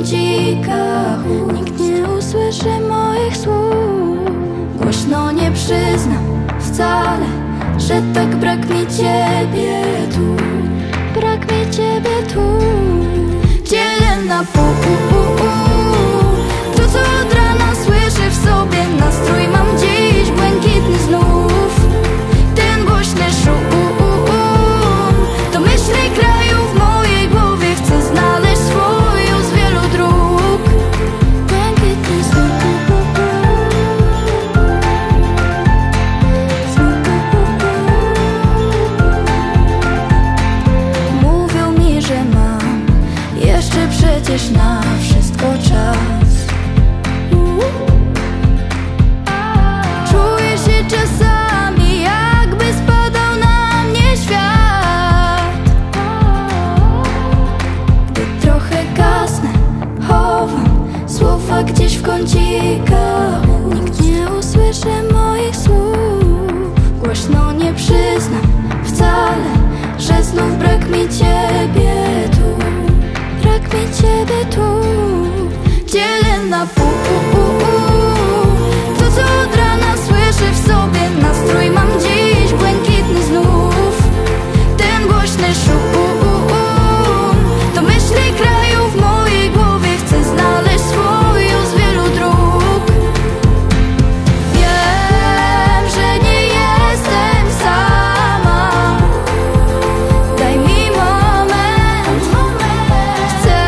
kącika. Nikt nie usłyszy moich słów. Głośno nie przyznam wcale, że tak brak mi ciebie tu. Brak mi ciebie tu. Dzielę na pół to, co od rana słyszę w sobie. Nastrój mam dziś błękitny znów. Ten głośny szum to myśli kraju w mojej głowie. Chcę znaleźć swoją z wielu dróg. Błękitny znów. Mówią mi, że mam jeszcze przecież na wszystko czas. Czuję się czasami, jakby spadał na mnie świat. Gdy trochę gasnę, chowam słowa gdzieś w kącikach. Nikt nie usłyszy moich słów. Głośno nie przyznam wcale, że znów brak mi ciebie tu. Brak mi ciebie tu. Dzielę na pół to, co od rana słyszę w sobie. Nastrój mam dziś błękitny znów. Ten głośny szum to myśli kraju w mojej głowie. Chcę znaleźć swoją z wielu dróg. Wiem, że nie jestem sama. Daj mi moment. Chcę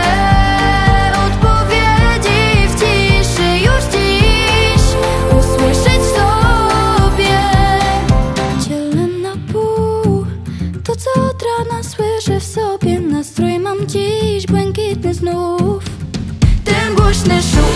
odpowiedzi w ciszy już dziś usłyszeć sobie. Dzielę na pół to, co od rana słyszę w sobie. Nastrój mam dziś błękitny znów. Ten głośny szum